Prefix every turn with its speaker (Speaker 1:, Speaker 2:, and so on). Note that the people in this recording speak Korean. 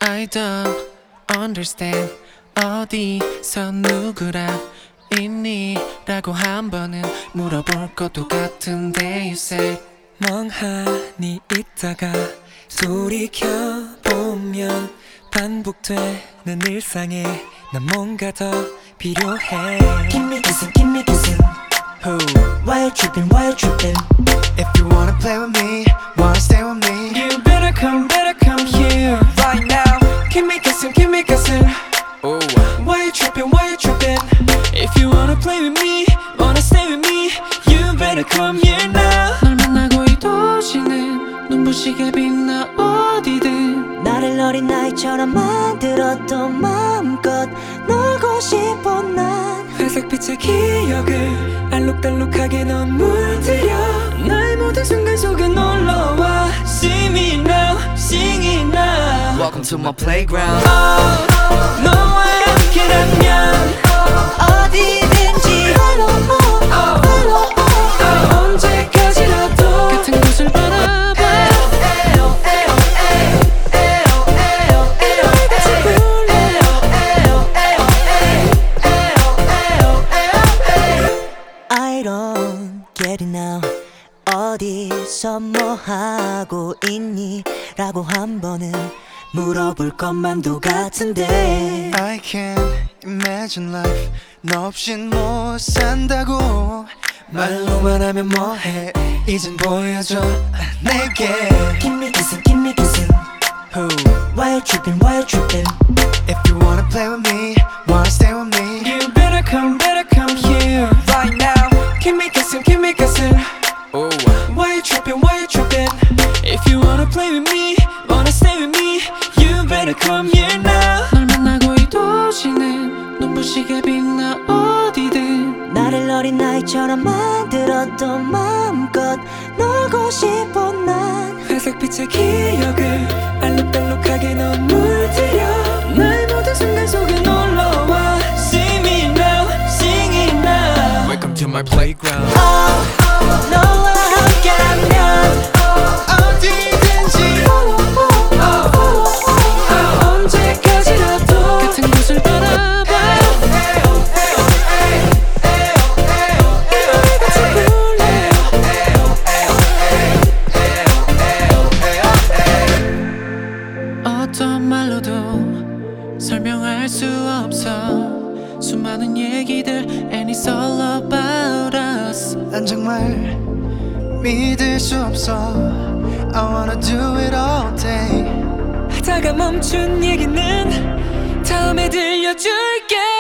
Speaker 1: I don't understand 어디서 누구랑 있니? 라고 한 번은 물어볼 것도 같은데 you say
Speaker 2: 멍하니 있다가 돌이켜보면 반복되는 일상에 난 뭔가 더 필요해.
Speaker 3: Give me kissing, give me kissing.
Speaker 1: Who?
Speaker 3: Why you tripping, why you tripping?
Speaker 4: If you wanna play with me, wanna stay with me,
Speaker 2: You better come here right now. Give me kissing,
Speaker 1: Ooh.
Speaker 2: why you tripping, why you tripping? If you wanna play with me, wanna stay with me, you better come here now.
Speaker 1: 널 만나고 이 도시는 눈부시게 빛나 어디든
Speaker 3: 나를 어린 나이처럼 만들었던 마음껏 놀고 싶어 난.
Speaker 2: 회색빛의 기억을 알록달록하게 넌 물들여 나의 모든 순간 속에 놀러와. See me now, sing it now.
Speaker 5: Welcome to my playground.
Speaker 2: 너와 함께라면
Speaker 3: 어디든지
Speaker 2: 언제까지라도
Speaker 1: 같은 곳을 바라봐
Speaker 3: I don't get it now. 어디서 뭐 하고 있니? 라고 한 번은 물어볼 것만도 같은데.
Speaker 4: I can't imagine life 너 없인 못 산다고. 말로만 하면 뭐해 이젠 보여줘 내게.
Speaker 3: Give me kissing, give me kissing.
Speaker 4: Who?
Speaker 3: Why you tripping, why you tripping?
Speaker 4: If you wanna play with me, wanna stay with me,
Speaker 2: You better come here right now. Give me kissing,
Speaker 1: Ooh.
Speaker 2: why you tripping, why you tripping? If you wanna play with me, wanna stay with me, you better come here now.
Speaker 1: 널 만나고 이 도시는 눈부시게 빛나 어디든
Speaker 3: 나를 어린 나이처럼 만들었던 마음껏 놀고 싶어 난.
Speaker 2: 회색빛의 기억을 알록달록하게 넌 물들여 나의 모든 순간 속에 놀러와. See me now, sing it now.
Speaker 5: Welcome to my playground.
Speaker 3: 너와 함께라면
Speaker 4: 어디든지
Speaker 2: 언제까지라도
Speaker 1: 같은 곳을 바라봐 어떤 말로도 설명할 수 없어 수많은 얘기들 and it's all about us
Speaker 4: 난 정말 믿을 수 없어. I wanna do it all day.
Speaker 2: 하다가 멈춘 얘기는 다음에 들려줄게.